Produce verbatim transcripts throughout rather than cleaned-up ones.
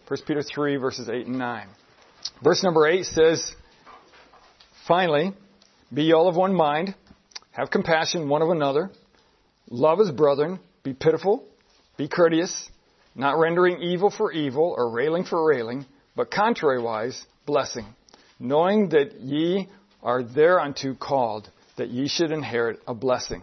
First Peter three, verses eight and nine. Verse number eight says, finally, be ye all of one mind, have compassion one of another, love as brethren, be pitiful, be courteous, not rendering evil for evil or railing for railing, but contrariwise blessing, knowing that ye are thereunto called, that ye should inherit a blessing.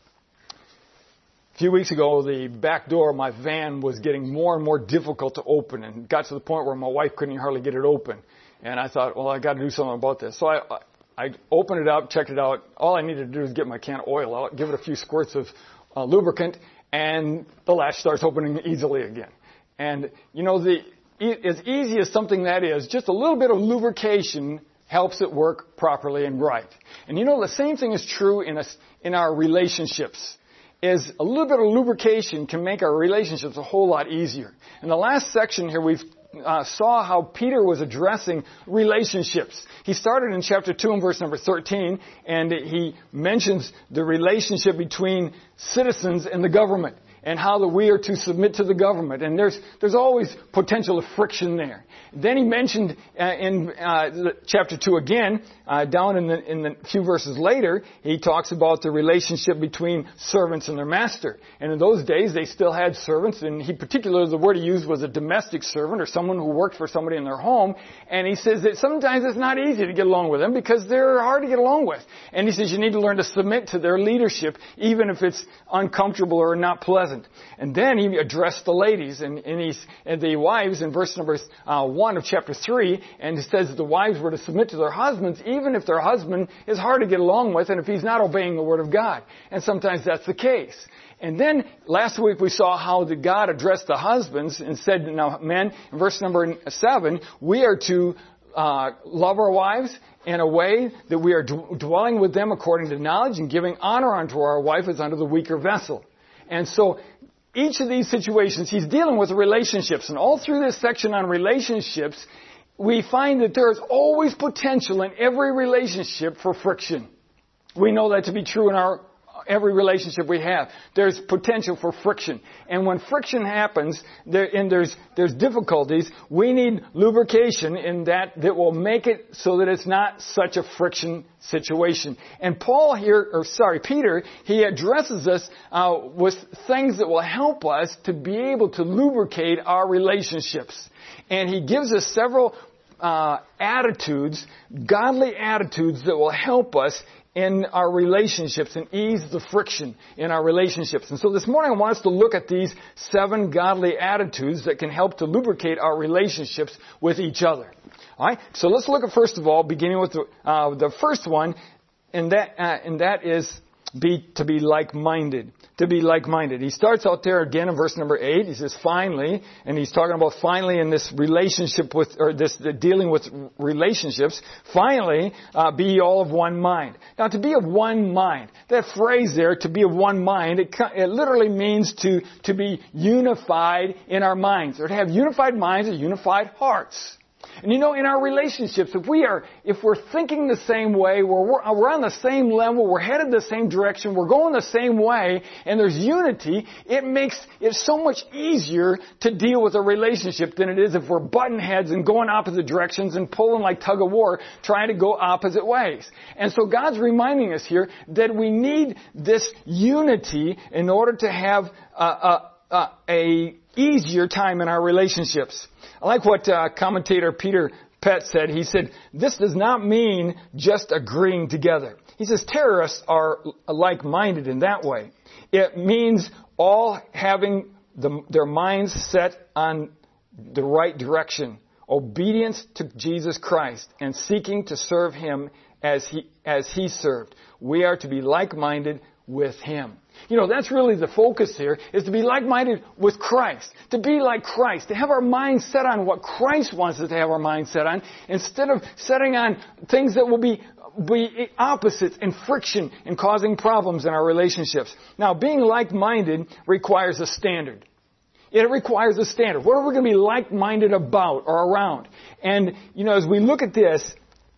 A few weeks ago, the back door of my van was getting more and more difficult to open, and got to the point where my wife couldn't hardly get it open. And I thought, well, I got to do something about this. So I, I opened it up, checked it out. All I needed to do was get my can of oil out, give it a few squirts of uh, lubricant, and the latch starts opening easily again. And you know, the as easy as something that is, just a little bit of lubrication helps it work properly and right. And you know, the same thing is true in us in our relationships. Is a little bit of lubrication can make our relationships a whole lot easier. In the last section here, we've uh, saw how Peter was addressing relationships. He started in chapter two and verse number thirteen, and he mentions the relationship between citizens and the government, and how that we are to submit to the government. And there's there's always potential of friction there. Then he mentioned uh, in uh, chapter two again, uh, down in the in the few verses later, he talks about the relationship between servants and their master. And in those days, they still had servants, and he particularly, the word he used was a domestic servant, or someone who worked for somebody in their home. And he says that sometimes it's not easy to get along with them because they're hard to get along with. And he says you need to learn to submit to their leadership, even if it's uncomfortable or not pleasant. And then he addressed the ladies and, and, he's, and the wives in verse number uh, one of chapter three, and it says that the wives were to submit to their husbands even if their husband is hard to get along with and if he's not obeying the word of God. And sometimes that's the case. And then last week we saw how the God addressed the husbands and said, now men, in verse number seven, we are to uh, love our wives in a way that we are d- dwelling with them according to knowledge and giving honor unto our wife as unto the weaker vessel. And so each of these situations, he's dealing with relationships. And all through this section on relationships, we find that there is always potential in every relationship for friction. We know that to be true in our every relationship we have. There's potential for friction. And when friction happens, there, and there's there's difficulties, we need lubrication in that that will make it so that it's not such a friction situation. And Paul here, or sorry, Peter, he addresses us uh, with things that will help us to be able to lubricate our relationships. And he gives us several uh, attitudes, godly attitudes that will help us in our relationships and ease the friction in our relationships. And so this morning I want us to look at these seven godly attitudes that can help to lubricate our relationships with each other. All right. So let's look at, first of all, beginning with the, uh, the first one, and that uh, and that is be to be like-minded. To be like-minded. He starts out there again in verse number eight. He says, finally, and he's talking about finally in this relationship with, or this uh, dealing with relationships. Finally, uh, be ye all of one mind. Now, to be of one mind, that phrase there, to be of one mind, it, it literally means to to be unified in our minds, or to have unified minds or unified hearts. And you know, in our relationships, if we are, if we're thinking the same way, we're, we're on the same level, we're headed the same direction, we're going the same way, and there's unity, it makes it so much easier to deal with a relationship than it is if we're butting heads and going opposite directions and pulling like tug of war, trying to go opposite ways. And so God's reminding us here that we need this unity in order to have a, a, a, a easier time in our relationships. I like what uh, commentator Peter Pett said. He said, this does not mean just agreeing together. He says terrorists are like-minded in that way. It means all having the, their minds set on the right direction, obedience to Jesus Christ, and seeking to serve Him as He, as He served. We are to be like-minded with Him. You know, that's really the focus here, is to be like-minded with Christ. To be like Christ. To have our minds set on what Christ wants us to have our minds set on, instead of setting on things that will be, be opposites and friction and causing problems in our relationships. Now, being like-minded requires a standard. It requires a standard. What are we going to be like-minded about or around? And, you know, as we look at this,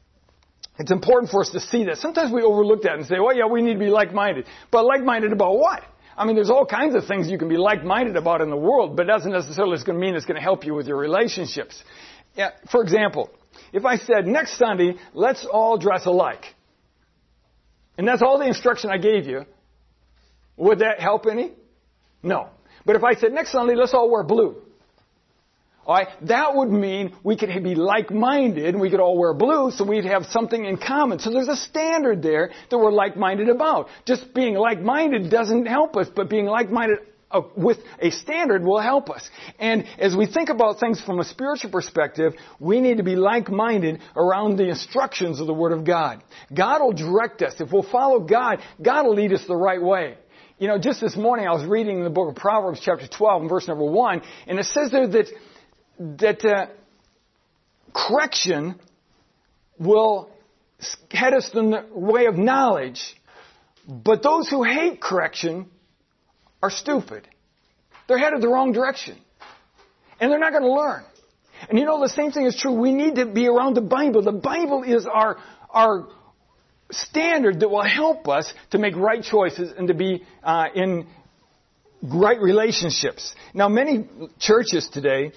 it's important for us to see that. Sometimes we overlook that and say, well, yeah, we need to be like-minded. But like-minded about what? I mean, there's all kinds of things you can be like-minded about in the world, but it doesn't necessarily going to mean it's going to help you with your relationships. Yeah, for example, if I said, next Sunday, let's all dress alike, and that's all the instruction I gave you, would that help any? No. But if I said, next Sunday, let's all wear blue, all right, that would mean we could be like-minded and we could all wear blue, so we'd have something in common. So there's a standard there that we're like-minded about. Just being like-minded doesn't help us, but being like-minded uh, with a standard will help us. And as we think about things from a spiritual perspective, we need to be like-minded around the instructions of the Word of God. God will direct us. If we'll follow God, God will lead us the right way. You know, just this morning I was reading the book of Proverbs chapter twelve and verse number one, and it says there that that uh, correction will head us in the way of knowledge, but those who hate correction are stupid. They're headed the wrong direction, and they're not going to learn. And you know, the same thing is true. We need to be around the Bible. The Bible is our our standard that will help us to make right choices and to be uh, in right relationships. Now, many churches today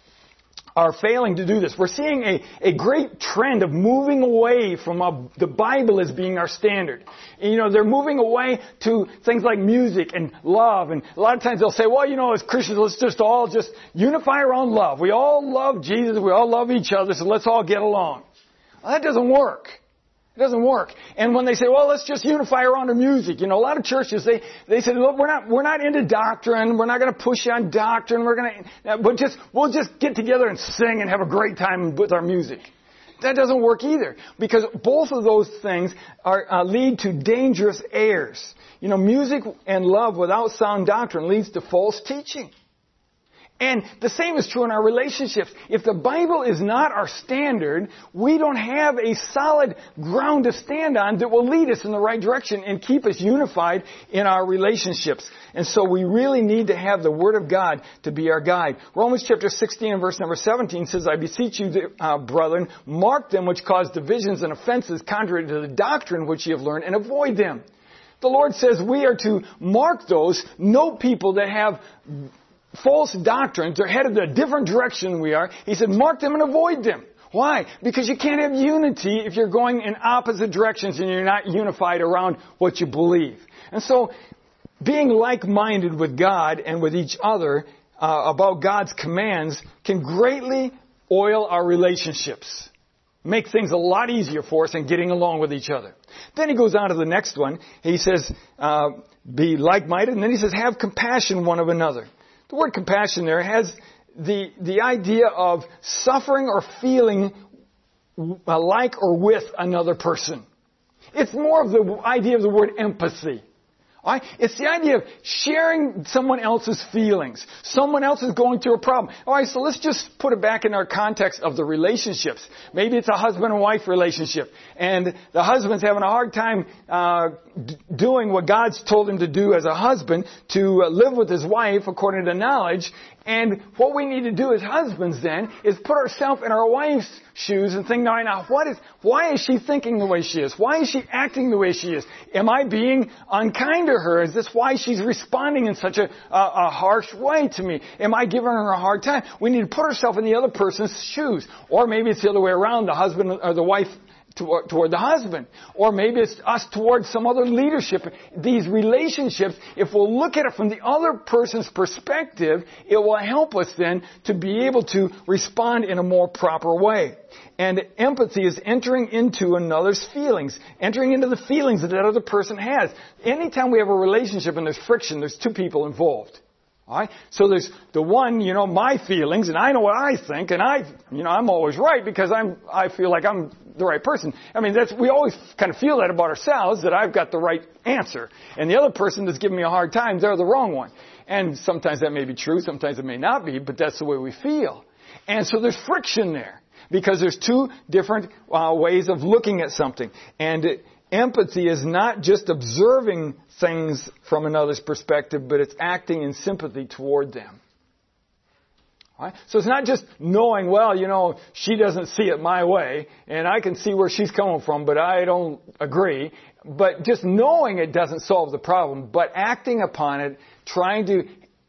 are failing to do this. We're seeing a, a great trend of moving away from a, the Bible as being our standard. And, you know, they're moving away to things like music and love. And a lot of times they'll say, well, you know, as Christians, let's just all just unify around love. We all love Jesus. We all love each other. So let's all get along. Well, that doesn't work. It doesn't work. And when they say, well, let's just unify around the music, you know, a lot of churches, they, they say, look, we're not, we're not into doctrine. We're not going to push on doctrine. We're going to, but just, we'll just get together and sing and have a great time with our music. That doesn't work either, because both of those things are, uh, lead to dangerous errors. You know, music and love without sound doctrine leads to false teaching. And the same is true in our relationships. If the Bible is not our standard, we don't have a solid ground to stand on that will lead us in the right direction and keep us unified in our relationships. And so we really need to have the Word of God to be our guide. Romans chapter sixteen and verse number seventeen says, I beseech you, uh, brethren, mark them which cause divisions and offenses contrary to the doctrine which ye have learned, and avoid them. The Lord says we are to mark those, know people that have false doctrines, they're headed a different direction than we are. He said, mark them and avoid them. Why? Because you can't have unity if you're going in opposite directions and you're not unified around what you believe. And so, being like-minded with God and with each other uh, about God's commands can greatly oil our relationships. Make things a lot easier for us in getting along with each other. Then he goes on to the next one. He says, uh, be like-minded. And then he says, have compassion one of another. The word compassion there has the, the idea of suffering or feeling like or with another person. It's more of the idea of the word empathy. All right? It's the idea of sharing someone else's feelings. Someone else is going through a problem. All right, so let's just put it back in our context of the relationships. Maybe it's a husband and wife relationship, and the husband's having a hard time uh, d- doing what God's told him to do as a husband, to uh, live with his wife according to knowledge. And what we need to do as husbands then is put ourselves in our wife's shoes and think, now, now, what is, why is she thinking the way she is? Why is she acting the way she is? Am I being unkind to her? Is this why she's responding in such a, a, a harsh way to me? Am I giving her a hard time? We need to put ourselves in the other person's shoes. Or maybe it's the other way around, the husband or the wife toward, toward the husband. Or maybe it's us towards some other leadership. These relationships, if we'll look at it from the other person's perspective, it will help us then to be able to respond in a more proper way. And empathy is entering into another's feelings, entering into the feelings that that other person has. Anytime we have a relationship and there's friction, there's two people involved. All right? So there's the one, you know, my feelings, and I know what I think, and I, you know, I'm always right because I'm, I feel like I'm the right person. I mean, that's, we always kind of feel that about ourselves, that I've got the right answer. And the other person that's giving me a hard time, they're the wrong one. And sometimes that may be true, sometimes it may not be, but that's the way we feel. And so there's friction there because there's two different uh, ways of looking at something. And it, empathy is not just observing things from another's perspective, but it's acting in sympathy toward them. Right? So it's not just knowing, well, you know, she doesn't see it my way, and I can see where she's coming from, but I don't agree. But just knowing it doesn't solve the problem, but acting upon it, trying to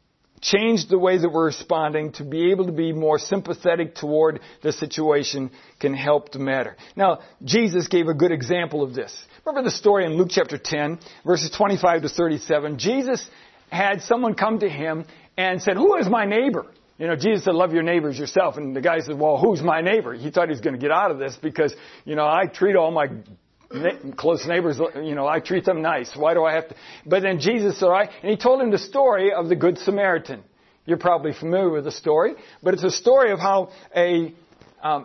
change the way that we're responding to be able to be more sympathetic toward the situation can help the matter. Now, Jesus gave a good example of this. Remember the story in Luke chapter ten, verses twenty-five to thirty-seven. Jesus had someone come to him and said, "Who is my neighbor?" You know, Jesus said, "Love your neighbors yourself." And the guy said, "Well, who's my neighbor?" He thought he was going to get out of this because, you know, I treat all my na- close neighbors, you know, I treat them nice. Why do I have to? But then Jesus said, all right, and he told him the story of the Good Samaritan. You're probably familiar with the story, but it's a story of how a, um,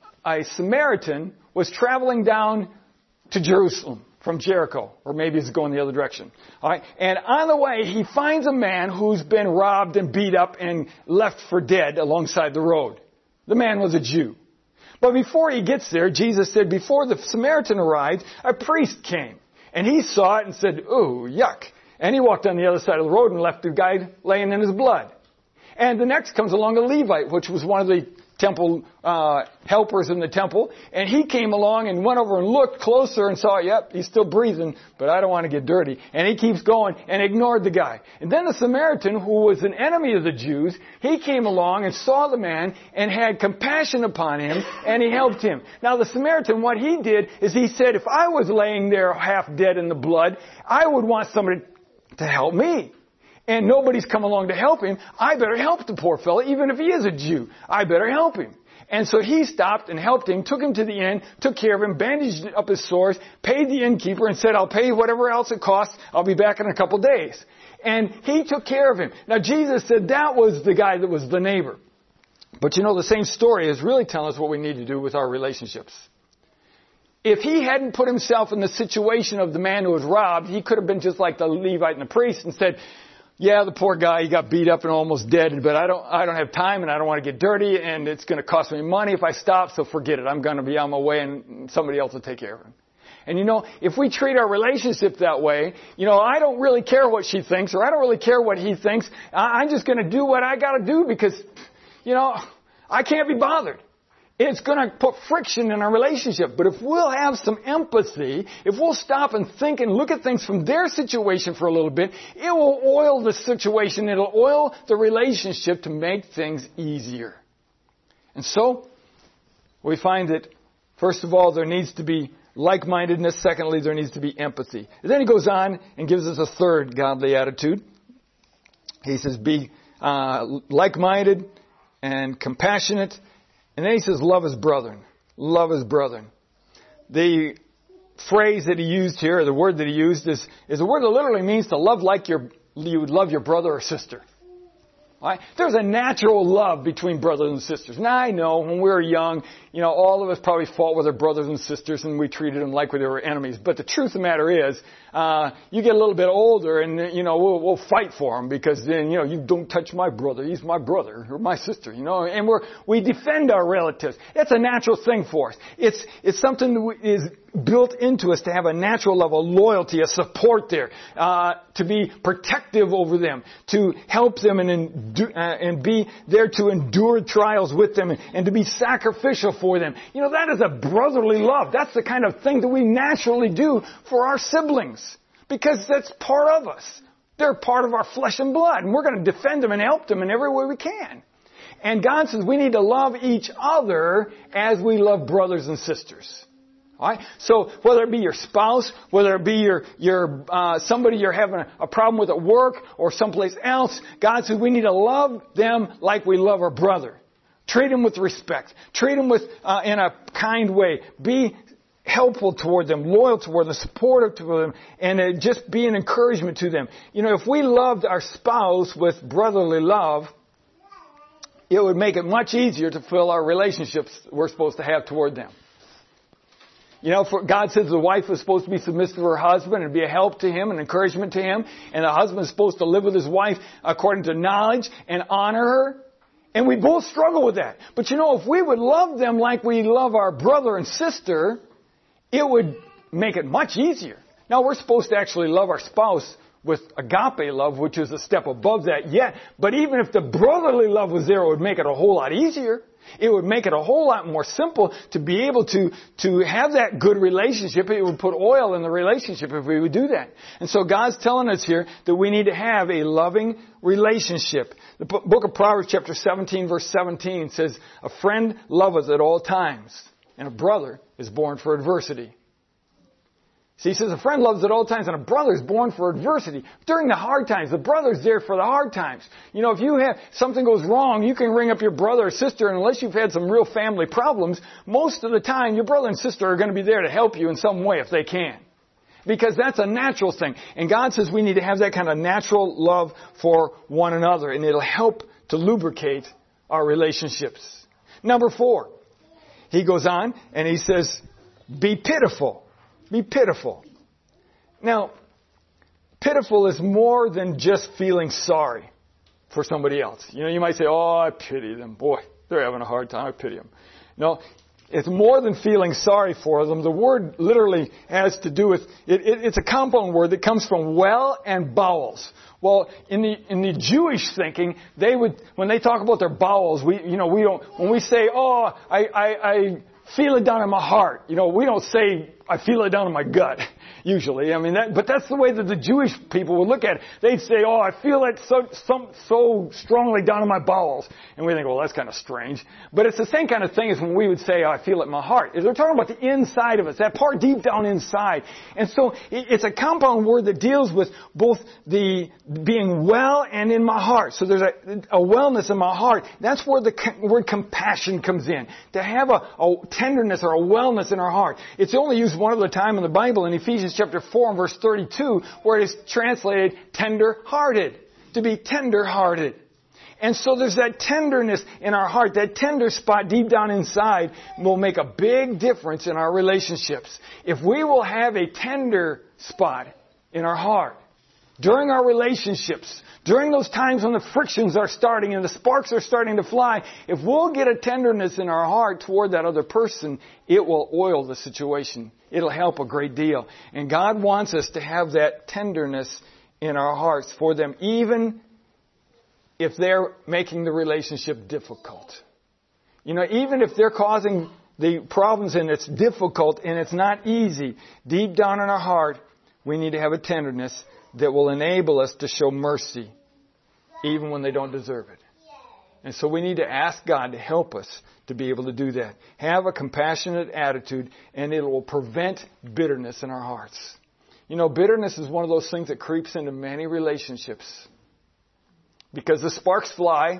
a Samaritan was traveling down to Jerusalem from Jericho, or maybe it's going the other direction. All right, and on the way, he finds a man who's been robbed and beat up and left for dead alongside the road. The man was a Jew. But before he gets there, Jesus said, before the Samaritan arrived, a priest came. And he saw it and said, "Ooh, yuck." And he walked on the other side of the road and left the guy laying in his blood. And the next comes along a Levite, which was one of the temple uh helpers in the temple. And he came along and went over and looked closer and saw, yep, he's still breathing, but I don't want to get dirty. And he keeps going and ignored the guy. And then the Samaritan, who was an enemy of the Jews, he came along and saw the man and had compassion upon him, and he helped him. Now the Samaritan, what he did is he said, if I was laying there half dead in the blood, I would want somebody to help me. And nobody's come along to help him. I better help the poor fellow, even if he is a Jew. I better help him. And so he stopped and helped him, took him to the inn, took care of him, bandaged up his sores, paid the innkeeper and said, I'll pay you whatever else it costs. I'll be back in a couple days. And he took care of him. Now Jesus said that was the guy that was the neighbor. But you know, the same story is really telling us what we need to do with our relationships. If he hadn't put himself in the situation of the man who was robbed, he could have been just like the Levite and the priest and said, yeah, the poor guy, he got beat up and almost dead, but I don't, I don't have time and I don't want to get dirty and it's going to cost me money if I stop, so forget it. I'm going to be on my way and somebody else will take care of him. And you know, if we treat our relationship that way, you know, I don't really care what she thinks or I don't really care what he thinks. I'm just going to do what I got to do because, you know, I can't be bothered. It's going to put friction in our relationship. But if we'll have some empathy, if we'll stop and think and look at things from their situation for a little bit, it will oil the situation. It'll oil the relationship to make things easier. And so, we find that, first of all, there needs to be like-mindedness. Secondly, there needs to be empathy. And then he goes on and gives us a third godly attitude. He says, be uh, like-minded and compassionate. And then he says, love his brethren. Love his brethren. The phrase that he used here, the word that he used, is, is a word that literally means to love like your, you would love your brother or sister. Right? There's a natural love between brothers and sisters. Now I know when we were young, you know, all of us probably fought with our brothers and sisters and we treated them like they were enemies. But the truth of the matter is, uh, you get a little bit older and, you know, we'll, we'll fight for them because then, you know, you don't touch my brother. He's my brother or my sister, you know, and we're, we defend our relatives. That's a natural thing for us. It's, it's something that is built into us to have a natural level of loyalty, a support there, uh, to be protective over them, to help them and, endu- uh, and be there to endure trials with them and, and to be sacrificial for them. You know, that is a brotherly love. That's the kind of thing that we naturally do for our siblings because that's part of us. They're part of our flesh and blood and we're going to defend them and help them in every way we can. And God says we need to love each other as we love brothers and sisters. All right? So whether it be your spouse, whether it be your your uh, somebody you're having a, a problem with at work or someplace else, God says we need to love them like we love our brother. Treat them with respect. Treat them with uh, in a kind way. Be helpful toward them, loyal toward them, supportive toward them, and uh, just be an encouragement to them. You know, if we loved our spouse with brotherly love, it would make it much easier to fill our relationships we're supposed to have toward them. You know, for God says the wife is supposed to be submissive to her husband and be a help to him and encouragement to him. And the husband is supposed to live with his wife according to knowledge and honor her. And we both struggle with that. But you know, if we would love them like we love our brother and sister, it would make it much easier. Now, we're supposed to actually love our spouse with agape love, which is a step above that yet. But even if the brotherly love was there, it would make it a whole lot easier. It would make it a whole lot more simple to be able to, to have that good relationship. It would put oil in the relationship if we would do that. And so God's telling us here that we need to have a loving relationship. The book of Proverbs chapter seventeen verse seventeen says, a friend loveth at all times, and a brother is born for adversity. See, he says a friend loves at all times, and a brother is born for adversity. During the hard times, the brother's there for the hard times. You know, if you have, something goes wrong, you can ring up your brother or sister, and unless you've had some real family problems, most of the time your brother and sister are going to be there to help you in some way if they can. Because that's a natural thing. And God says we need to have that kind of natural love for one another, and it'll help to lubricate our relationships. Number four, he goes on and he says, be pitiful. Be pitiful. Now, pitiful is more than just feeling sorry for somebody else. You know, you might say, oh, I pity them. Boy, they're having a hard time. I pity them. No, it's more than feeling sorry for them. The word literally has to do with, it, it, it's a compound word that comes from well and bowels. Well, in the, in the Jewish thinking, they would, when they talk about their bowels, we, you know, we don't, when we say, oh, I, I, I feel it down in my heart, you know, we don't say, I feel it down in my gut, usually. I mean, that, but that's the way that the Jewish people would look at it. They'd say, oh, I feel it so, so, so strongly down in my bowels. And we think, well, that's kind of strange. But it's the same kind of thing as when we would say, oh, I feel it in my heart. They're talking about the inside of us, that part deep down inside. And so it's a compound word that deals with both the being well and in my heart. So there's a, a wellness in my heart. That's where the word compassion comes in. To have a, a tenderness or a wellness in our heart. It's only used one other time in the Bible in Ephesians chapter four and verse thirty-two, where it is translated tender-hearted. To be tender-hearted. And so there's that tenderness in our heart, that tender spot deep down inside will make a big difference in our relationships. If we will have a tender spot in our heart, during our relationships, during those times when the frictions are starting and the sparks are starting to fly, if we'll get a tenderness in our heart toward that other person, it will oil the situation. It'll help a great deal. And God wants us to have that tenderness in our hearts for them, even if they're making the relationship difficult. You know, even if they're causing the problems and it's difficult and it's not easy, deep down in our heart, we need to have a tenderness that will enable us to show mercy even when they don't deserve it. And so we need to ask God to help us to be able to do that. Have a compassionate attitude, and it will prevent bitterness in our hearts. You know, bitterness is one of those things that creeps into many relationships because the sparks fly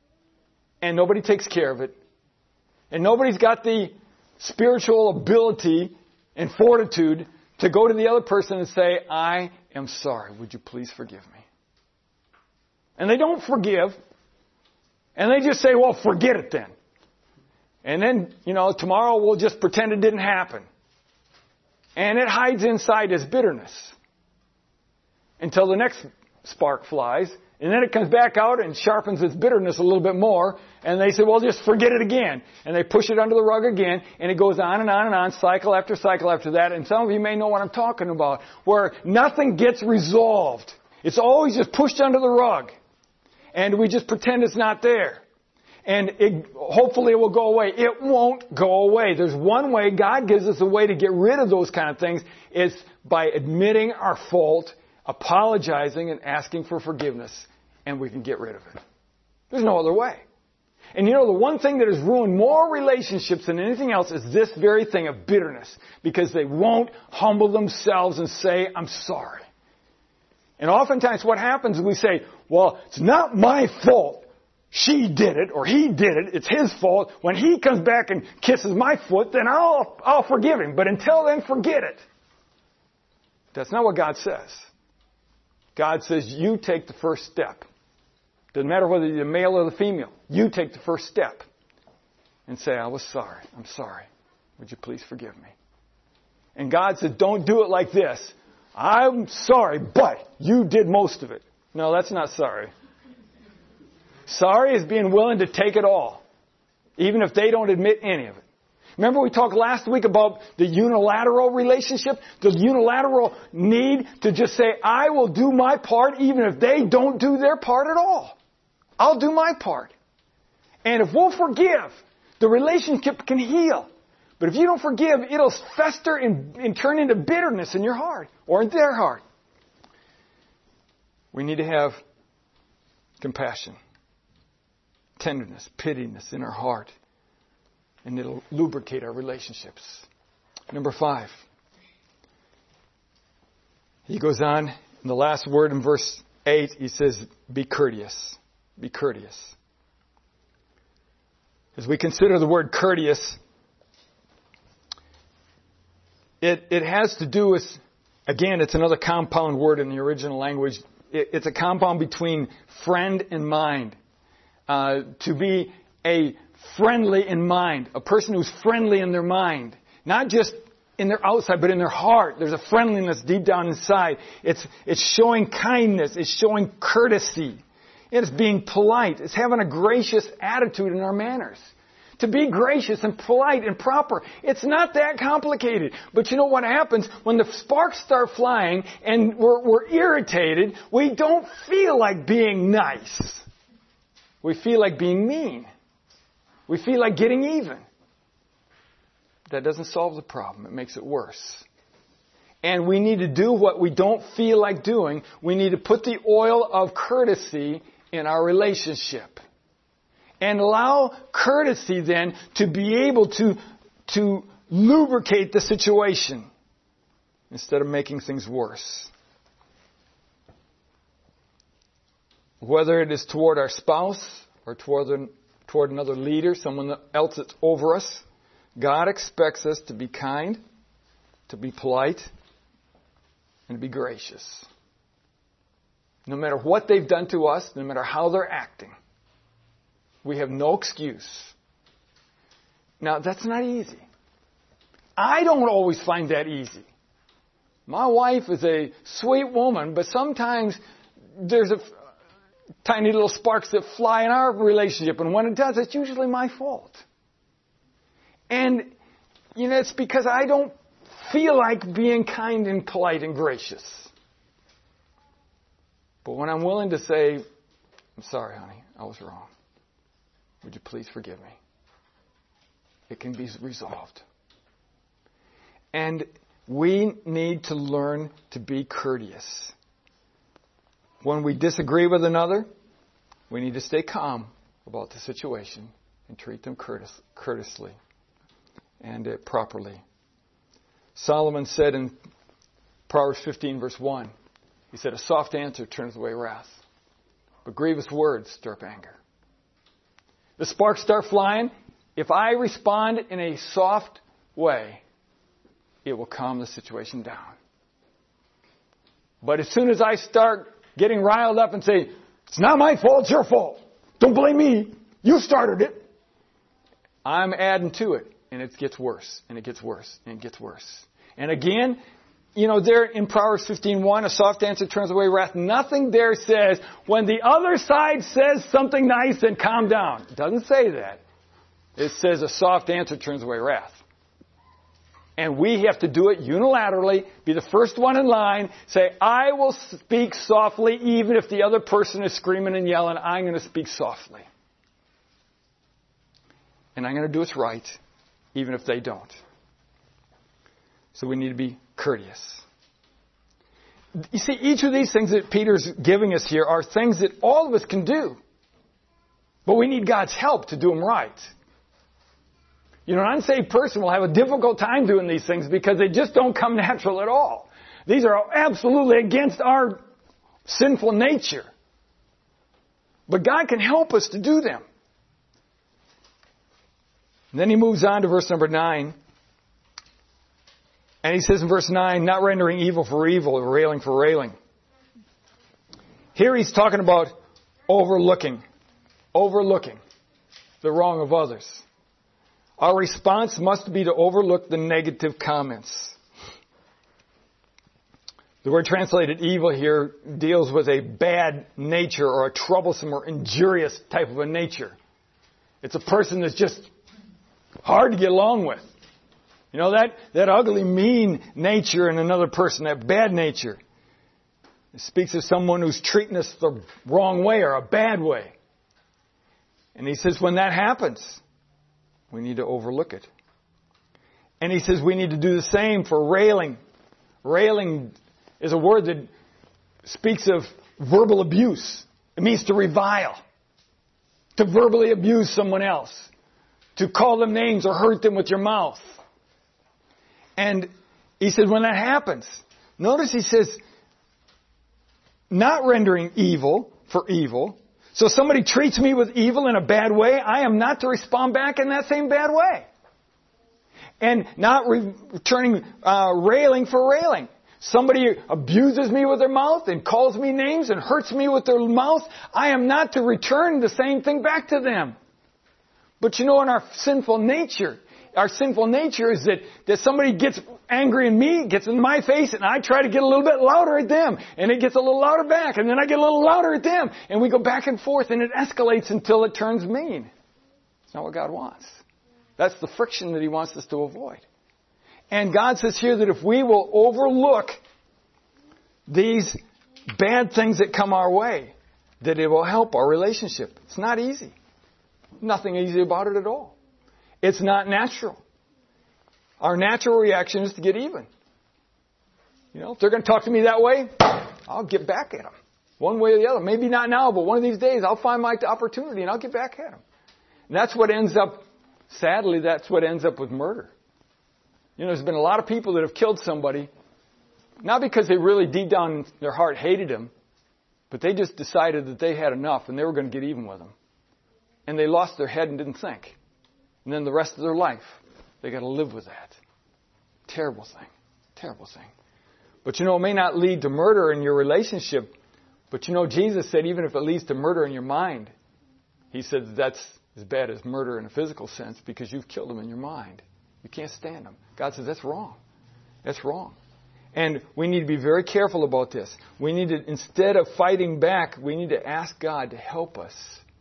and nobody takes care of it. And nobody's got the spiritual ability and fortitude to go to the other person and say, I am sorry. Would you please forgive me? And they don't forgive. And they just say, well, forget it then. And then, you know, tomorrow we'll just pretend it didn't happen. And it hides inside as bitterness until the next spark flies. And then it comes back out and sharpens its bitterness a little bit more. And they say, well, just forget it again. And they push it under the rug again. And it goes on and on and on, cycle after cycle after that. And some of you may know what I'm talking about, where nothing gets resolved. It's always just pushed under the rug. And we just pretend it's not there. And it, hopefully it will go away. It won't go away. There's one way. God gives us a way to get rid of those kind of things. It's by admitting our fault, apologizing, and asking for forgiveness. And we can get rid of it. There's no other way. And you know, the one thing that has ruined more relationships than anything else is this very thing of bitterness. Because they won't humble themselves and say, I'm sorry. And oftentimes what happens is we say, well, it's not my fault. She did it or he did it. It's his fault. When he comes back and kisses my foot, then I'll, I'll forgive him. But until then, forget it. That's not what God says. God says, you take the first step. Doesn't matter whether you're the male or the female. You take the first step and say, I was sorry. I'm sorry. Would you please forgive me? And God said, don't do it like this. I'm sorry, but you did most of it. No, that's not sorry. Sorry is being willing to take it all, even if they don't admit any of it. Remember we talked last week about the unilateral relationship? The unilateral need to just say, I will do my part even if they don't do their part at all. I'll do my part. And if we'll forgive, the relationship can heal. But if you don't forgive, it'll fester and, and turn into bitterness in your heart or in their heart. We need to have compassion, tenderness, pityness in our heart. And it'll lubricate our relationships. Number five. He goes on, in the last word in verse eight, he says, be courteous. Be courteous. As we consider the word courteous, it, it has to do with, again, it's another compound word in the original language. It, it's a compound between friend and mind. Uh, to be a friendly in mind, a person who's friendly in their mind, not just in their outside, but in their heart. There's a friendliness deep down inside. It's, it's showing kindness. It's showing courtesy. It's being polite. It's having a gracious attitude in our manners. To be gracious and polite and proper, it's not that complicated. But you know what happens? When the sparks start flying and we're, we're irritated, we don't feel like being nice. We feel like being mean. We feel like getting even. That doesn't solve the problem. It makes it worse. And we need to do what we don't feel like doing. We need to put the oil of courtesy in our relationship. And allow courtesy then to be able to, to lubricate the situation instead of making things worse. Whether it is toward our spouse or toward, toward another leader, someone else that's over us, God expects us to be kind, to be polite, and to be gracious. No matter what they've done to us, no matter how they're acting, we have no excuse. Now, that's not easy. I don't always find that easy. My wife is a sweet woman, but sometimes there's a tiny little sparks that fly in our relationship, and when it does, it's usually my fault. And, you know, it's because I don't feel like being kind and polite and gracious. But when I'm willing to say, I'm sorry, honey, I was wrong. Would you please forgive me? It can be resolved. And we need to learn to be courteous. When we disagree with another, we need to stay calm about the situation and treat them courteous, courteously and uh, properly. Solomon said in Proverbs fifteen, verse one, he said, a soft answer turns away wrath, but grievous words stir up anger. The sparks start flying. If I respond in a soft way, it will calm the situation down. But as soon as I start getting riled up and say, it's not my fault, it's your fault. Don't blame me. You started it. I'm adding to it. And it gets worse, and it gets worse, and it gets worse. And again, you know, there in Proverbs fifteen one, a soft answer turns away wrath. Nothing there says, when the other side says something nice, then calm down. It doesn't say that. It says a soft answer turns away wrath. And we have to do it unilaterally, be the first one in line, say, I will speak softly, even if the other person is screaming and yelling, I'm going to speak softly. And I'm going to do what's right, even if they don't. So we need to be courteous. You see, each of these things that Peter's giving us here are things that all of us can do. But we need God's help to do them right. You know, an unsaved person will have a difficult time doing these things because they just don't come natural at all. These are absolutely against our sinful nature. But God can help us to do them. And then he moves on to verse number nine. And he says in verse nine, not rendering evil for evil or railing for railing. Here he's talking about overlooking. Overlooking the wrong of others. Our response must be to overlook the negative comments. The word translated evil here deals with a bad nature or a troublesome or injurious type of a nature. It's a person that's just hard to get along with. You know, that, that ugly, mean nature in another person, that bad nature. It speaks of someone who's treating us the wrong way or a bad way. And he says when that happens, we need to overlook it. And he says we need to do the same for railing. Railing is a word that speaks of verbal abuse. It means to revile, to verbally abuse someone else, to call them names or hurt them with your mouth. And he says when that happens, notice he says, not rendering evil for evil. So somebody treats me with evil in a bad way, I am not to respond back in that same bad way. And not re- returning uh, railing for railing. Somebody abuses me with their mouth and calls me names and hurts me with their mouth, I am not to return the same thing back to them. But you know, in our sinful nature, our sinful nature is that, that somebody gets angry at me, gets in my face, and I try to get a little bit louder at them. And it gets a little louder back, and then I get a little louder at them. And we go back and forth, and it escalates until it turns mean. It's not what God wants. That's the friction that He wants us to avoid. And God says here that if we will overlook these bad things that come our way, that it will help our relationship. It's not easy. Nothing easy about it at all. It's not natural. Our natural reaction is to get even. You know, if they're going to talk to me that way, I'll get back at them. One way or the other. Maybe not now, but one of these days I'll find my opportunity and I'll get back at them. And that's what ends up, sadly, that's what ends up with murder. You know, there's been a lot of people that have killed somebody, not because they really deep down in their heart hated him, but they just decided that they had enough and they were going to get even with him. And they lost their head and didn't think. And then the rest of their life, they got to live with that. Terrible thing. Terrible thing. But you know, it may not lead to murder in your relationship, but you know, Jesus said even if it leads to murder in your mind, He said that's as bad as murder in a physical sense because you've killed them in your mind. You can't stand them. God says that's wrong. That's wrong. And we need to be very careful about this. We need to, instead of fighting back, we need to ask God to help us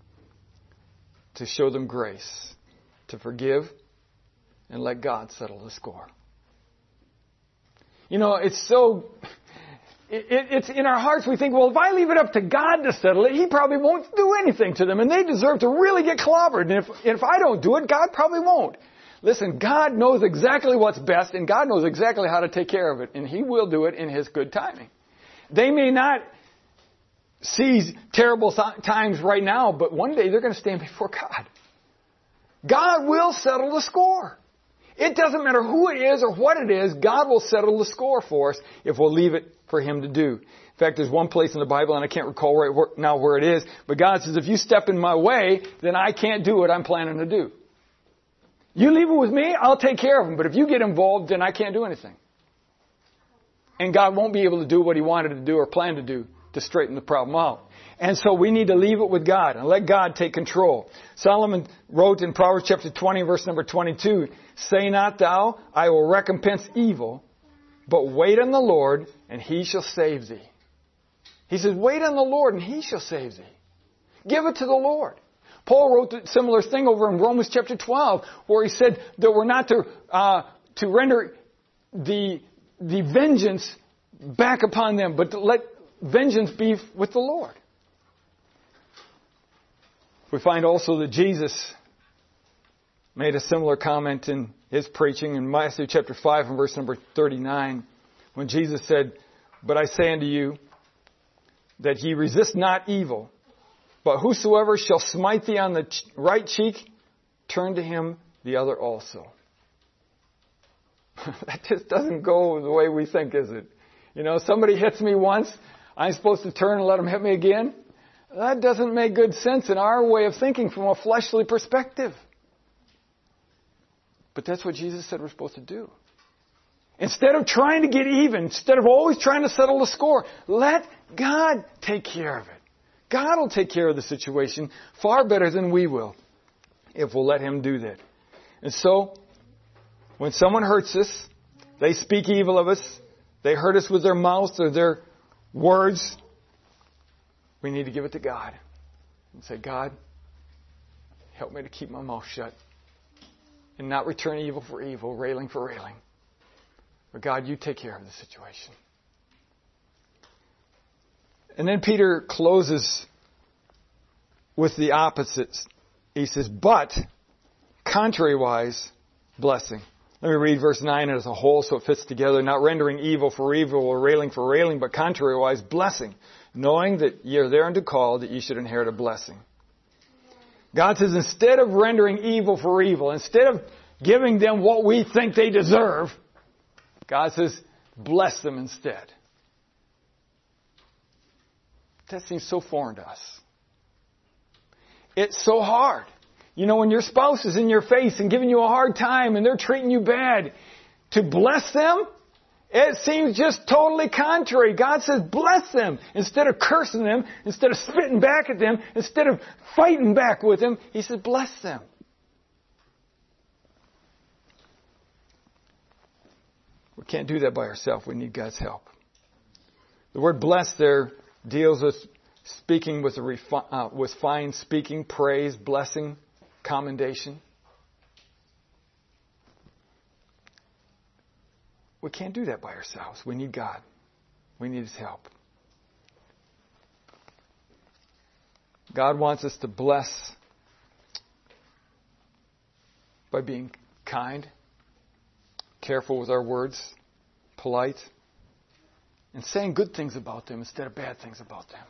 to show them grace, to forgive, and let God settle the score. You know, it's so, it, it, it's in our hearts we think, well, if I leave it up to God to settle it, He probably won't do anything to them, and they deserve to really get clobbered. And if, if I don't do it, God probably won't. Listen, God knows exactly what's best, and God knows exactly how to take care of it, and He will do it in His good timing. They may not see terrible th- times right now, but one day they're going to stand before God. God will settle the score. It doesn't matter who it is or what it is, God will settle the score for us if we'll leave it for Him to do. In fact, there's one place in the Bible, and I can't recall right where, now where it is, but God says, if you step in my way, then I can't do what I'm planning to do. You leave it with me, I'll take care of them. But if you get involved, then I can't do anything. And God won't be able to do what He wanted to do or planned to do to straighten the problem out. And so we need to leave it with God and let God take control. Solomon wrote in Proverbs chapter twenty, verse number twenty-two, say not thou, I will recompense evil, but wait on the Lord, and He shall save thee. He says, wait on the Lord, and He shall save thee. Give it to the Lord. Paul wrote a similar thing over in Romans chapter twelve, where he said that we're not to uh, to render the the vengeance back upon them, but to let vengeance be with the Lord. We find also that Jesus made a similar comment in His preaching in Matthew chapter five and verse number thirty-nine, when Jesus said, but I say unto you that ye resist not evil, but whosoever shall smite thee on the right cheek, turn to him the other also. That just doesn't go the way we think, is it? You know, somebody hits me once, I'm supposed to turn and let them hit me again? That doesn't make good sense in our way of thinking from a fleshly perspective. But that's what Jesus said we're supposed to do. Instead of trying to get even, instead of always trying to settle the score, let God take care of it. God will take care of the situation far better than we will if we'll let Him do that. And so, when someone hurts us, they speak evil of us, they hurt us with their mouths or their words, we need to give it to God and say, God, help me to keep my mouth shut. and not return evil for evil, railing for railing. But God, you take care of the situation. And then Peter closes with the opposites. He says, but contrariwise, blessing. Let me read verse nine as a whole so it fits together. Not rendering evil for evil or railing for railing, but contrariwise, blessing. Knowing that ye are thereunto called, that ye should inherit a blessing. God says, instead of rendering evil for evil, instead of giving them what we think they deserve, God says, bless them instead. That seems so foreign to us. It's so hard. You know, when your spouse is in your face and giving you a hard time and they're treating you bad, to bless them, it seems just totally contrary. God says, bless them. Instead of cursing them, instead of spitting back at them, instead of fighting back with them, He says, bless them. We can't do that by ourselves. We need God's help. The word bless there deals with speaking with, a refi- uh, with fine speaking, praise, blessing, commendation. We can't do that by ourselves. We need God. We need His help. God wants us to bless by being kind, careful with our words, polite, and saying good things about them instead of bad things about them.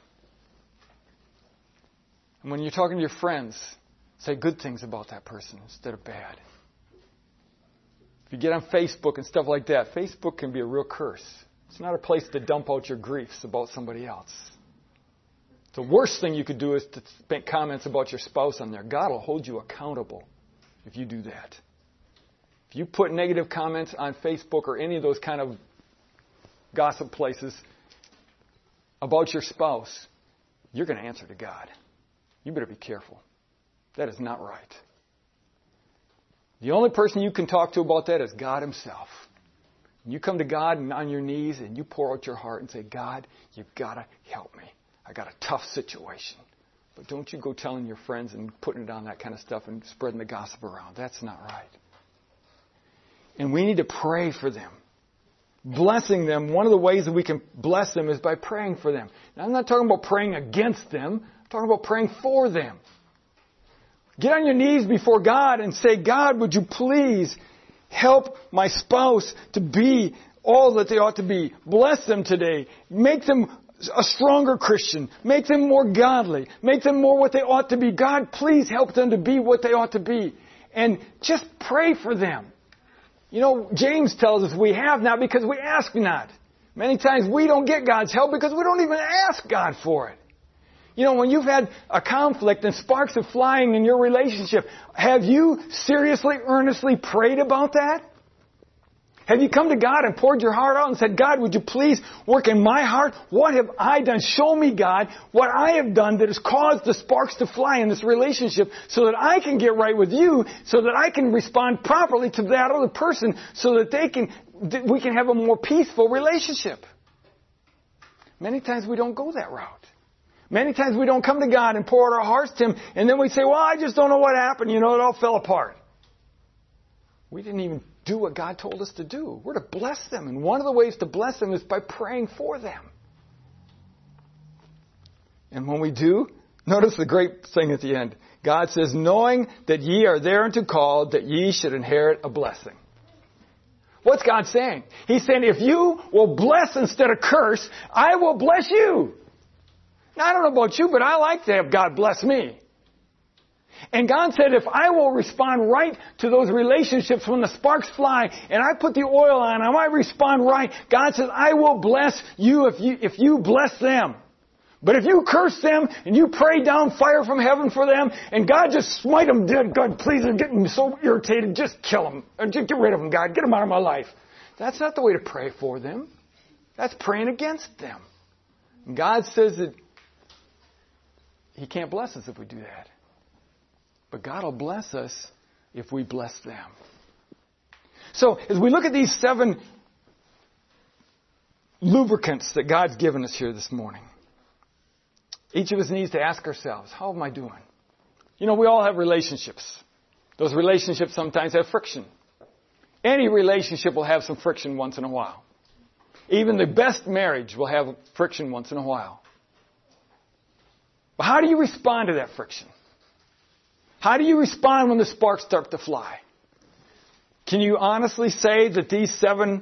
And when you're talking to your friends, say good things about that person instead of bad. If you get on Facebook and stuff like that, Facebook can be a real curse. It's not a place to dump out your griefs about somebody else. The worst thing you could do is to make comments about your spouse on there. God will hold you accountable if you do that. If you put negative comments on Facebook or any of those kind of gossip places about your spouse, you're going to answer to God. You better be careful. That is not right. The only person you can talk to about that is God Himself. You come to God and on your knees and you pour out your heart and say, God, you've got to help me. I got a tough situation. But don't you go telling your friends and putting it on that kind of stuff and spreading the gossip around. That's not right. And we need to pray for them. Blessing them, one of the ways that we can bless them is by praying for them. Now, I'm not talking about praying against them. I'm talking about praying for them. Get on your knees before God and say, God, would you please help my spouse to be all that they ought to be. Bless them today. Make them a stronger Christian. Make them more godly. Make them more what they ought to be. God, please help them to be what they ought to be. And just pray for them. You know, James tells us we have not because we ask not. Many times we don't get God's help because we don't even ask God for it. You know, when you've had a conflict and sparks are flying in your relationship, have you seriously, earnestly prayed about that? Have you come to God and poured your heart out and said, God, would you please work in my heart? What have I done? Show me, God, what I have done that has caused the sparks to fly in this relationship so that I can get right with you, so that I can respond properly to that other person, so that they can, that we can have a more peaceful relationship. Many times we don't go that route. Many times we don't come to God and pour out our hearts to Him, and then we say, well, I just don't know what happened. You know, it all fell apart. We didn't even do what God told us to do. We're to bless them. And one of the ways to bless them is by praying for them. And when we do, notice the great thing at the end. God says, knowing that ye are thereunto called, that ye should inherit a blessing. What's God saying? He's saying, if you will bless instead of curse, I will bless you. Now, I don't know about you, but I like to have God bless me. And God said, if I will respond right to those relationships when the sparks fly and I put the oil on them, I respond right. God says, I will bless you if you, if you bless them. But if you curse them and you pray down fire from heaven for them and God just smite them dead, God, please, they're getting so irritated, just kill them. Or just get rid of them, God. Get them out of my life. That's not the way to pray for them. That's praying against them. And God says that He can't bless us if we do that. But God will bless us if we bless them. So, as we look at these seven lubricants that God's given us here this morning, each of us needs to ask ourselves, how am I doing? You know, we all have relationships. Those relationships sometimes have friction. Any relationship will have some friction once in a while. Even the best marriage will have friction once in a while. But how do you respond to that friction? How do you respond when the sparks start to fly? Can you honestly say that these seven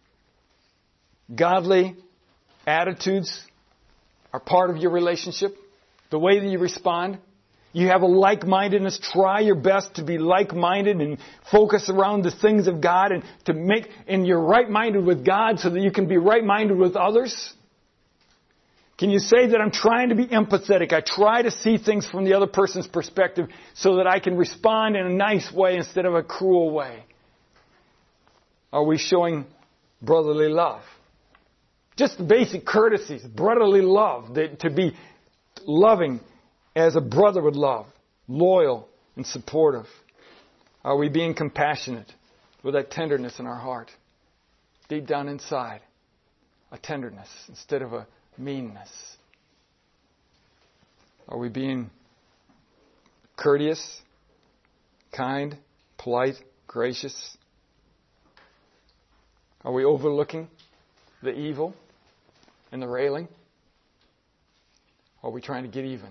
godly attitudes are part of your relationship? The way that you respond? You have a like-mindedness. Try your best to be like-minded and focus around the things of God and to make, and you're right-minded with God so that you can be right-minded with others. Can you say that I'm trying to be empathetic? I try to see things from the other person's perspective so that I can respond in a nice way instead of a cruel way. Are we showing brotherly love? Just the basic courtesies, brotherly love, that to be loving as a brother would love, loyal and supportive. Are we being compassionate with that tenderness in our heart? Deep down inside, a tenderness instead of a meanness. Are we being courteous, kind, polite, gracious? Are we overlooking the evil and the railing? Or are we trying to get even?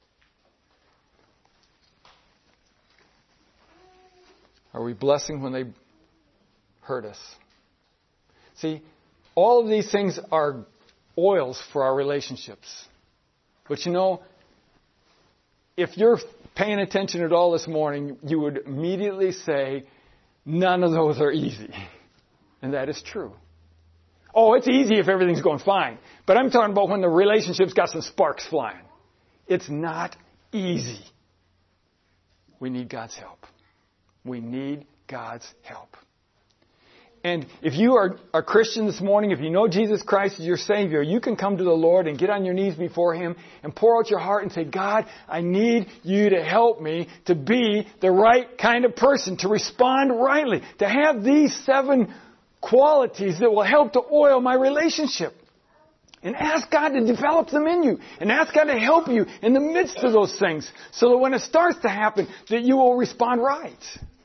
Are we blessing when they hurt us? See, all of these things are oils for our relationships. But you know, if you're paying attention at all this morning, you would immediately say, none of those are easy. And that is true. Oh, it's easy if everything's going fine. But I'm talking about when the relationship's got some sparks flying. It's not easy. We need God's help. We need God's help. And if you are a Christian this morning, if you know Jesus Christ as your Savior, you can come to the Lord and get on your knees before Him and pour out your heart and say, God, I need you to help me to be the right kind of person, to respond rightly, to have these seven qualities that will help to oil my relationship. And ask God to develop them in you. And ask God to help you in the midst of those things so that when it starts to happen, that you will respond right.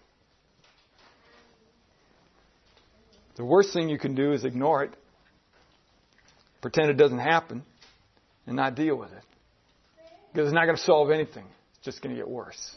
The worst thing you can do is ignore it, pretend it doesn't happen, and not deal with it. Because it's not going to solve anything. It's just going to get worse.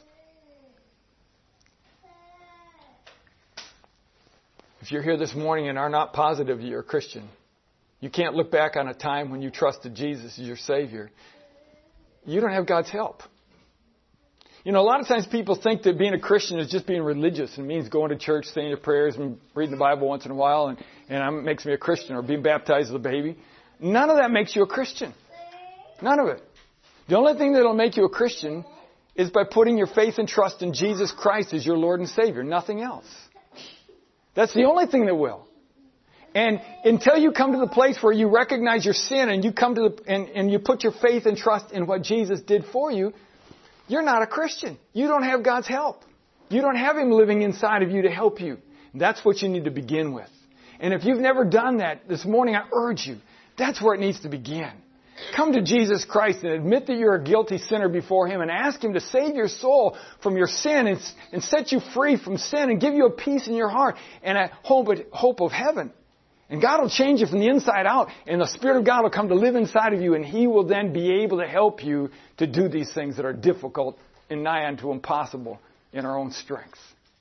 If you're here this morning and are not positive you're a Christian, you can't look back on a time when you trusted Jesus as your Savior, you don't have God's help. You know, a lot of times people think that being a Christian is just being religious and means going to church, saying your prayers, and reading the Bible once in a while, and, and it makes me a Christian, or being baptized as a baby. None of that makes you a Christian. None of it. The only thing that will make you a Christian is by putting your faith and trust in Jesus Christ as your Lord and Savior. Nothing else. That's the only thing that will. And until you come to the place where you recognize your sin and you come to the, and, and you put your faith and trust in what Jesus did for you, you're not a Christian. You don't have God's help. You don't have Him living inside of you to help you. That's what you need to begin with. And if you've never done that, this morning I urge you, that's where it needs to begin. Come to Jesus Christ and admit that you're a guilty sinner before Him and ask Him to save your soul from your sin and, and set you free from sin and give you a peace in your heart and a hope, hope of heaven. And God will change you from the inside out, and the Spirit of God will come to live inside of you, and He will then be able to help you to do these things that are difficult and nigh unto impossible in our own strength.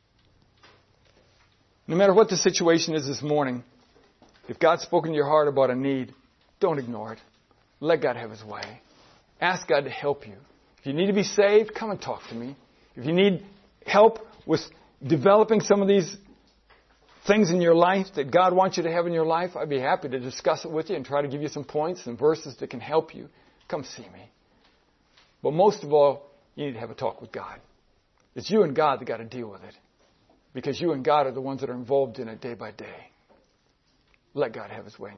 No matter what the situation is this morning, if God's spoken to your heart about a need, don't ignore it. Let God have His way. Ask God to help you. If you need to be saved, come and talk to me. If you need help with developing some of these things in your life that God wants you to have in your life, I'd be happy to discuss it with you and try to give you some points and verses that can help you. Come see me. But most of all, you need to have a talk with God. It's you and God that got to deal with it. Because you and God are the ones that are involved in it day by day. Let God have His way.